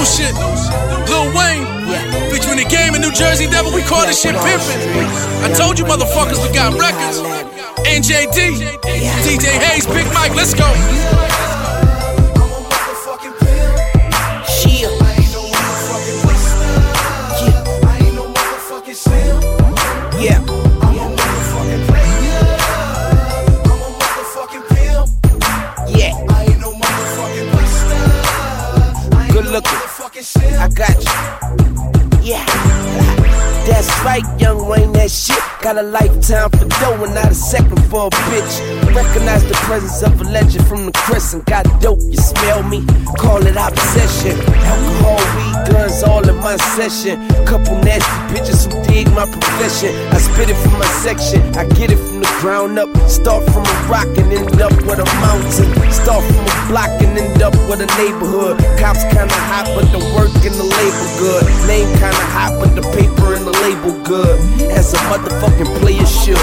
shit. Lil Wayne, featuring the Game in New Jersey Devil. We call this shit pimpin'. I told you motherfuckers we got records. NJD, DJ Hayes, Big Mike, let's go. Yeah. Good looking, I got you. Yeah. That's right, young Wayne, that shit. Got a lifetime for dough and not a second for a bitch. Recognize the presence of a legend from the crescent. Got dope, you smell me? Call it opposition. Alcohol, weed, guns, all in my session. Couple nasty bitches who dig my profession. I spit it from my section, I get it from the ground up. Start from a rock and end up with a mountain. Start from a block and end up with a neighborhood. Cops kinda hot, but the work and the label good. Name kinda hot, but the paper and the label good. As a motherfucking player should.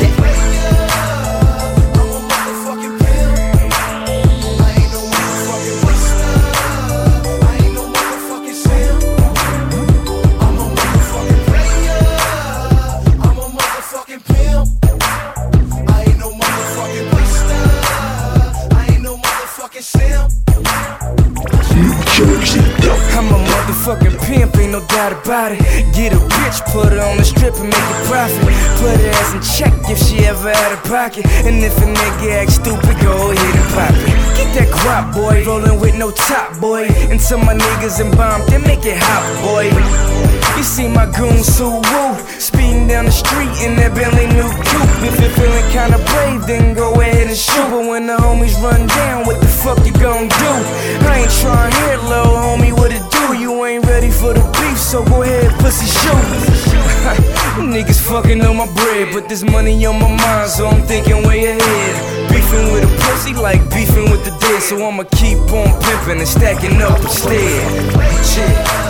I'm a motherfucking pimp, ain't no doubt about it. Get a bitch, put her on the strip and make a profit. Put her ass in check if she ever out of pocket. And if a nigga act stupid, go ahead and pop it. Get that guap, boy, rollin' with no top, boy. And some my niggas in bomb, they make it hot, boy. You see my goon Suwu speeding down the street in that Bentley new coupe. If you're feeling kinda brave, then go ahead and shoot. But when the homies run down, what the fuck you gon' do? I ain't tryna hear, little homie, what it do? You ain't ready for the beef, so go ahead, pussy, shoot. Niggas fucking on my bread, but there's money on my mind, so I'm thinking way ahead. Beefing with a pussy like beefing with the dead, so I'ma keep on pimping and stacking up instead. Shit.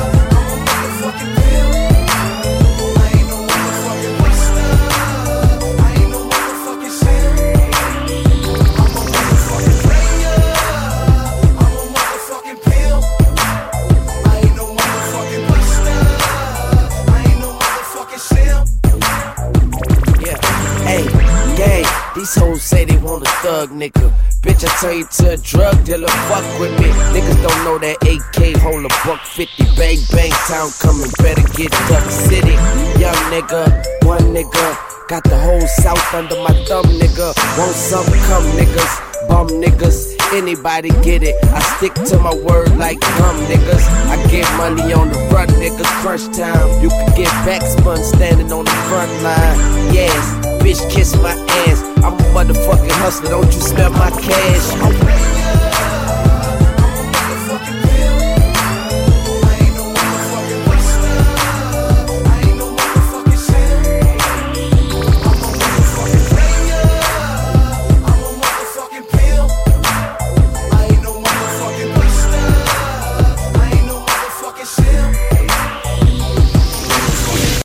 These hoes say they want a thug nigga. Bitch, I turn you to a drug dealer, fuck with me. Niggas don't know that AK hold a $150. Bang, bang, town coming, better get Duck City. Young nigga, one nigga. Got the whole South under my thumb, nigga. Want something, come niggas, bum niggas. Anybody get it, I stick to my word like dumb niggas. I get money on the run, niggas, crunch time. You can get back spun standing on the front line. Yes, bitch, kiss my ass. I'm a motherfucking hustler, don't you smell my cash?